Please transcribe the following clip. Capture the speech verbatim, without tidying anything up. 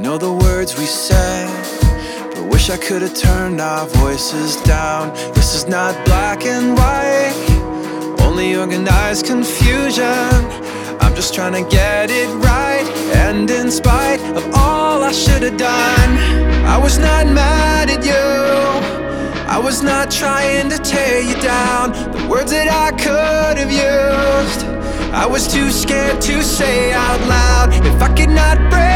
know the words we said, but wish I could've turned our voices down. This is not black and white, only organized confusion. I'm just trying to get it right, and in spite of all I should've done, I was not mad at you, I was not trying to tear you down. The words that I could have used, I was too scared to say out loud. If I could not break